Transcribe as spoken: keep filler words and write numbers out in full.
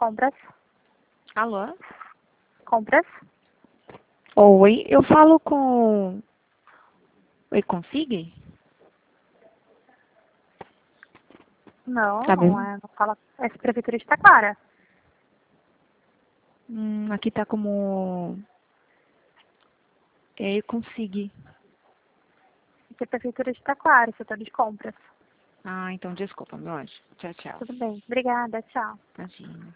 Compras? Alô? Compras? Oi, eu falo com... Oi, consigue? Não, Tá não bem? é. Não fala. É Prefeitura de Taquara. Hum, aqui tá como... É, eu consigo. Aqui é Prefeitura de Taquara, setor de compras. Ah, então desculpa, meu anjo. Tchau, tchau. Tudo bem. Obrigada, tchau. Imagina.